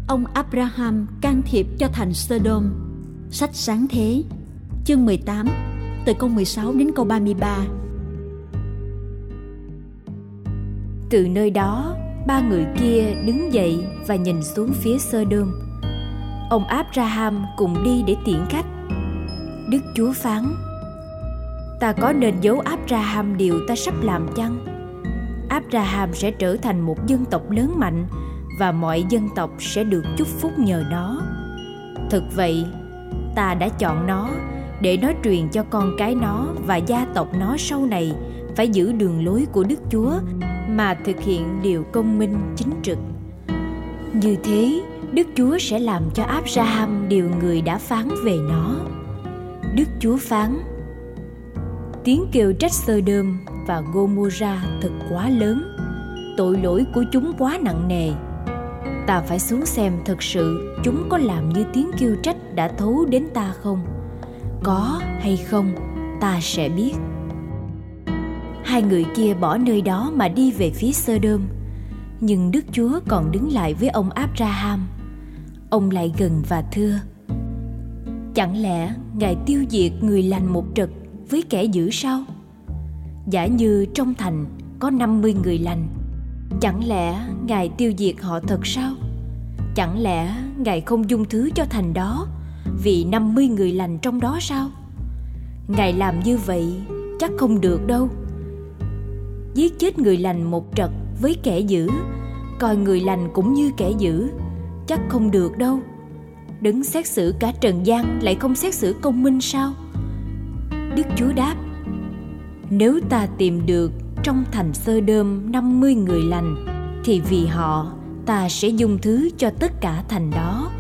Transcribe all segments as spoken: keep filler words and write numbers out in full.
ông Abraham can thiệp cho thành Sodom. Sách Sáng Thế, chương mười tám, từ câu mười sáu đến câu ba mươi ba. Từ nơi đó, ba người kia đứng dậy và nhìn xuống phía Sodom. Ông Abraham cùng đi để tiễn khách. Đức Chúa phán: Ta có nên giấu Abraham điều ta sắp làm chăng? Abraham sẽ trở thành một dân tộc lớn mạnh, và mọi dân tộc sẽ được chúc phúc nhờ nó. Thực vậy, ta đã chọn nó để nó truyền cho con cái nó và gia tộc nó sau này phải giữ đường lối của Đức Chúa mà thực hiện điều công minh chính trực. Như thế, Đức Chúa sẽ làm cho Abraham điều người đã phán về nó. Đức Chúa phán: Tiếng kêu trách Sodom và Gomorrah thật quá lớn, tội lỗi của chúng quá nặng nề. Ta phải xuống xem thực sự chúng có làm như tiếng kêu trách đã thấu đến ta không. Có hay không, ta sẽ biết. Hai người kia bỏ nơi đó mà đi về phía Sodom, nhưng Đức Chúa còn đứng lại với ông Abraham. Ông lại gần và thưa: Chẳng lẽ Ngài tiêu diệt người lành một trật với kẻ dữ sao? Giả như trong thành có năm mươi người lành, chẳng lẽ Ngài tiêu diệt họ thật sao? Chẳng lẽ Ngài không dung thứ cho thành đó vì năm mươi người lành trong đó sao? Ngài làm như vậy chắc không được đâu. Giết chết người lành một trật với kẻ dữ, coi người lành cũng như kẻ dữ, chắc không được đâu. Đấng xét xử cả trần gian lại không xét xử công minh sao? Đức Chúa đáp: Nếu ta tìm được trong thành Sodom năm mươi người lành, thì vì họ ta sẽ dung thứ cho tất cả thành đó.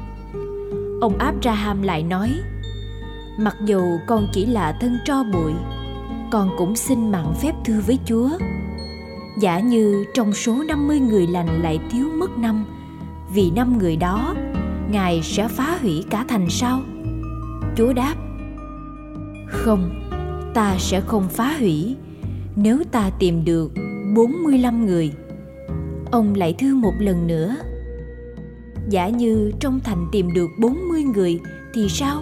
Ông Abraham lại nói: Mặc dù con chỉ là thân tro bụi, con cũng xin mạn phép thưa với Chúa. Giả như trong số năm mươi người lành lại thiếu mất năm, vì năm người đó Ngài sẽ phá hủy cả thành sao? Chúa đáp: Không, ta sẽ không phá hủy, nếu ta tìm được bốn mươi lăm người. Ông lại thưa một lần nữa: Giả như trong thành tìm được bốn mươi người thì sao?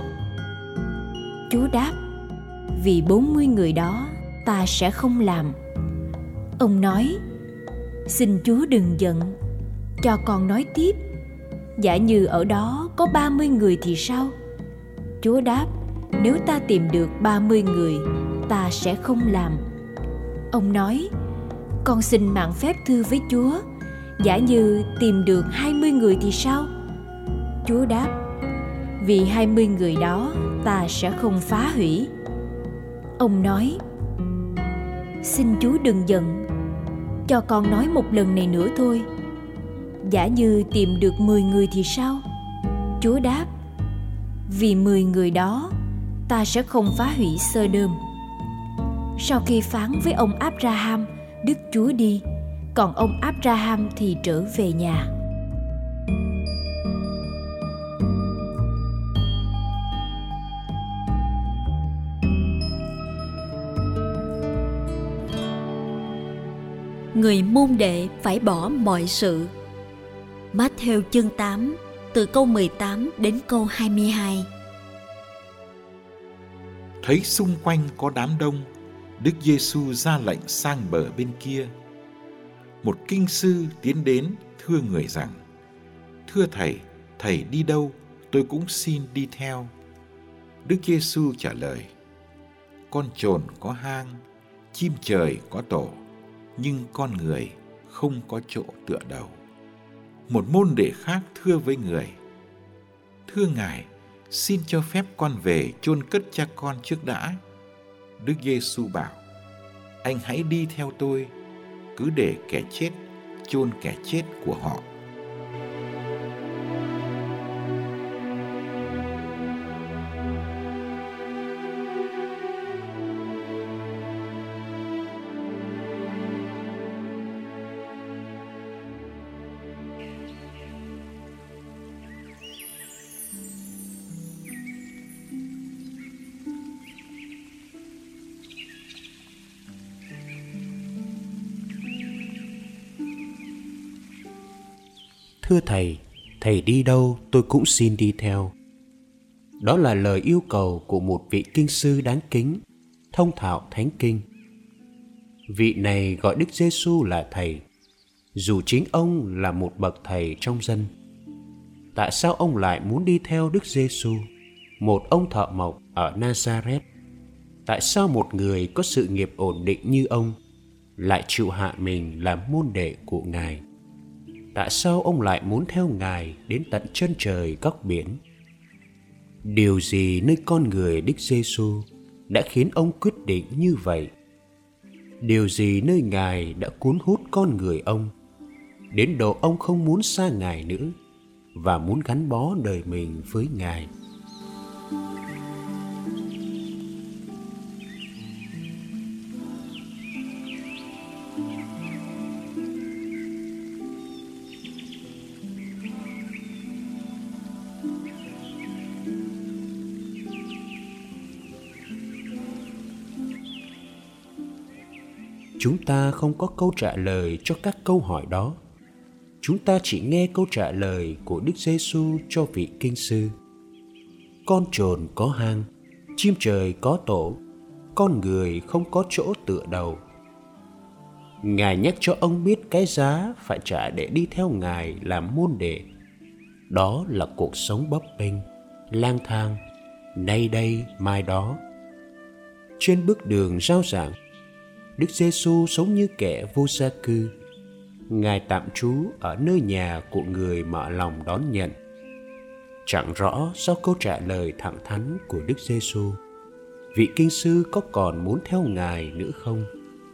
Chúa đáp: Vì bốn mươi người đó ta sẽ không làm. Ông nói: Xin Chúa đừng giận, cho con nói tiếp. Giả như ở đó có ba mươi người thì sao? Chúa đáp: Nếu ta tìm được ba mươi người, ta sẽ không làm. Ông nói: Con xin mạn phép thưa với Chúa. Giả như tìm được hai mươi người thì sao? Chúa đáp: Vì hai mươi người đó ta sẽ không phá hủy. Ông nói: Xin Chúa đừng giận, cho con nói một lần này nữa thôi. Giả như tìm được mười người thì sao? Chúa đáp: Vì mười người đó ta sẽ không phá hủy Sodom. Sau khi phán với ông Abraham, Đức Chúa đi, còn ông Abraham thì trở về nhà. Người môn đệ phải bỏ mọi sự. Mát-thêu chương tám, từ câu mười tám đến câu hai mươi hai. Thấy xung quanh có đám đông, Đức Giêsu ra lệnh sang bờ bên kia. Một kinh sư tiến đến thưa người rằng: Thưa Thầy, Thầy đi đâu, tôi cũng xin đi theo. Đức Giêsu trả lời: Con chồn có hang, chim trời có tổ, nhưng con người không có chỗ tựa đầu. Một môn đệ khác thưa với người: Thưa Ngài, xin cho phép con về chôn cất cha con trước đã. Đức Giêsu bảo: Anh hãy đi theo tôi, cứ để kẻ chết chôn kẻ chết của họ. Thưa Thầy, Thầy đi đâu tôi cũng xin đi theo. Đó là lời yêu cầu của một vị kinh sư đáng kính, thông thạo thánh kinh. Vị này gọi Đức Giêsu là thầy, dù chính ông là một bậc thầy trong dân. Tại sao ông lại muốn đi theo Đức Giêsu, một ông thợ mộc ở Nazareth? Tại sao một người có sự nghiệp ổn định như ông lại chịu hạ mình làm môn đệ của Ngài? Tại sao ông lại muốn theo Ngài đến tận chân trời góc biển? Điều gì nơi con người Đức Giêsu đã khiến ông quyết định như vậy? Điều gì nơi Ngài đã cuốn hút con người ông đến độ ông không muốn xa Ngài nữa và muốn gắn bó đời mình với Ngài? Chúng ta không có câu trả lời cho các câu hỏi đó. Chúng ta chỉ nghe câu trả lời của Đức Giêsu cho vị kinh sư. Con trồn có hang, chim trời có tổ, con người không có chỗ tựa đầu. Ngài nhắc cho ông biết cái giá phải trả để đi theo Ngài làm môn đệ. Đó là cuộc sống bấp bênh, lang thang, nay đây mai đó. Trên bước đường rao giảng, Đức Giêsu sống như kẻ vô gia cư. Ngài tạm trú ở nơi nhà của người mở lòng đón nhận. Chẳng rõ sau câu trả lời thẳng thắn của Đức Giêsu, vị kinh sư có còn muốn theo Ngài nữa không?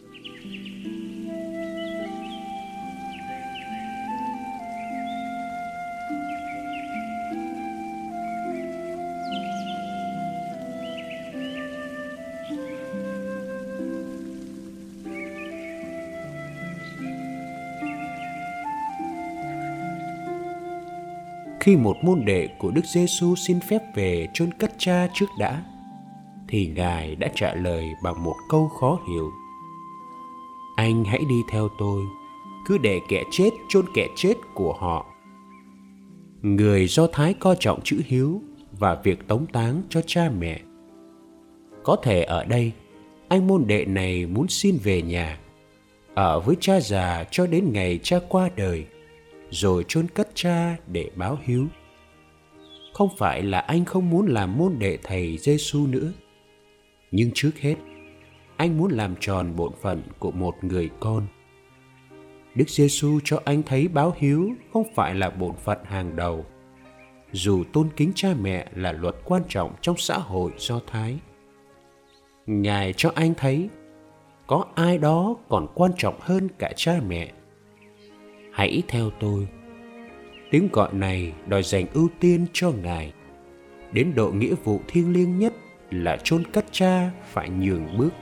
Khi một môn đệ của Đức Giêsu xin phép về chôn cất cha trước đã, thì Ngài đã trả lời bằng một câu khó hiểu: Anh hãy đi theo tôi, cứ để kẻ chết chôn kẻ chết của họ. Người Do Thái coi trọng chữ hiếu và việc tống táng cho cha mẹ. Có thể ở đây, anh môn đệ này muốn xin về nhà, ở với cha già cho đến ngày cha qua đời, rồi chôn cất cha để báo hiếu. Không phải là anh không muốn làm môn đệ thầy Giêsu nữa, nhưng trước hết, anh muốn làm tròn bổn phận của một người con. Đức Giêsu cho anh thấy báo hiếu không phải là bổn phận hàng đầu, dù tôn kính cha mẹ là luật quan trọng trong xã hội Do Thái. Ngài cho anh thấy có ai đó còn quan trọng hơn cả cha mẹ. Hãy theo tôi. Tiếng gọi này đòi dành ưu tiên cho Ngài, đến độ nghĩa vụ thiêng liêng nhất là chôn cất cha phải nhường bước.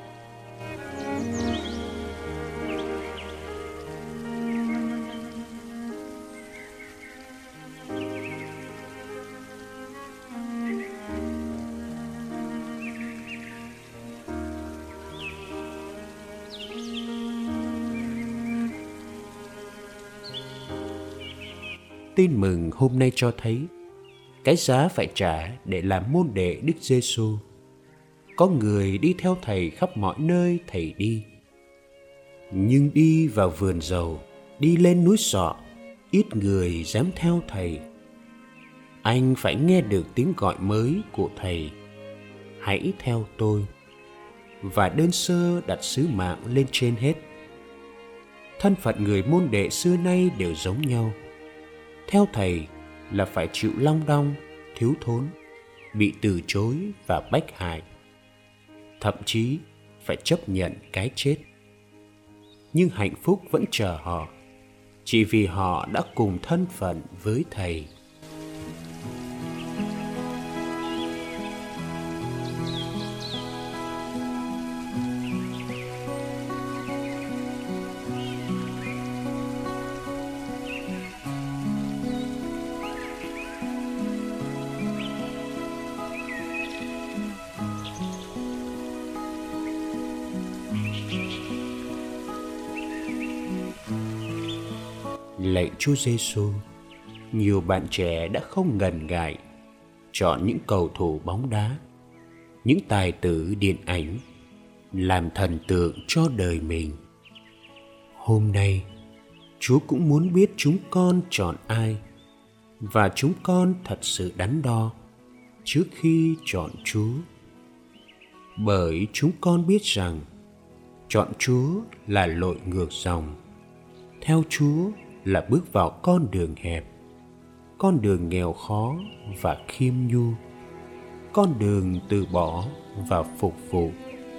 Tin mừng hôm nay cho thấy cái giá phải trả để làm môn đệ Đức Giêsu. Có người đi theo Thầy khắp mọi nơi Thầy đi, nhưng đi vào vườn dầu, đi lên núi Sọ, ít người dám theo Thầy. Anh phải nghe được tiếng gọi mới của Thầy: Hãy theo tôi, và đơn sơ đặt sứ mạng lên trên hết. Thân phận người môn đệ xưa nay đều giống nhau. Theo Thầy là phải chịu long đong, thiếu thốn, bị từ chối và bách hại, thậm chí phải chấp nhận cái chết. Nhưng hạnh phúc vẫn chờ họ, chỉ vì họ đã cùng thân phận với Thầy. Lạy Chúa Giêsu, nhiều bạn trẻ đã không ngần ngại chọn những cầu thủ bóng đá, những tài tử điện ảnh làm thần tượng cho đời mình. Hôm nay, Chúa cũng muốn biết chúng con chọn ai, và chúng con thật sự đắn đo trước khi chọn Chúa. Bởi chúng con biết rằng chọn Chúa là lội ngược dòng, theo Chúa là bước vào con đường hẹp, con đường nghèo khó và khiêm nhu, con đường từ bỏ và phục vụ.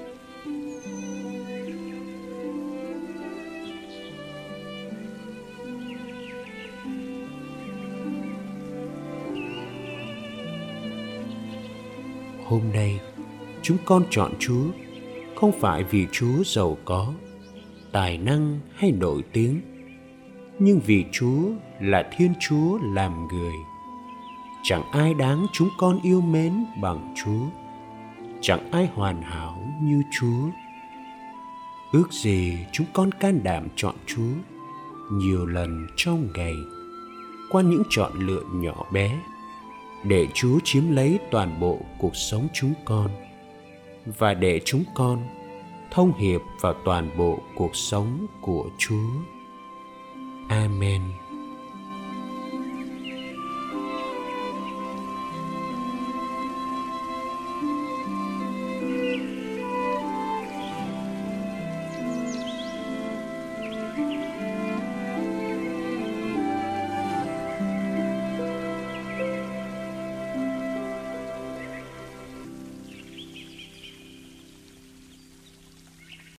Hôm nay, chúng con chọn Chúa không phải vì Chúa giàu có, tài năng hay nổi tiếng, nhưng vì Chúa là Thiên Chúa làm người. Chẳng ai đáng chúng con yêu mến bằng Chúa, chẳng ai hoàn hảo như Chúa. Ước gì chúng con can đảm chọn Chúa nhiều lần trong ngày, qua những chọn lựa nhỏ bé, để Chúa chiếm lấy toàn bộ cuộc sống chúng con, và để chúng con thông hiệp vào toàn bộ cuộc sống của Chúa. Amen.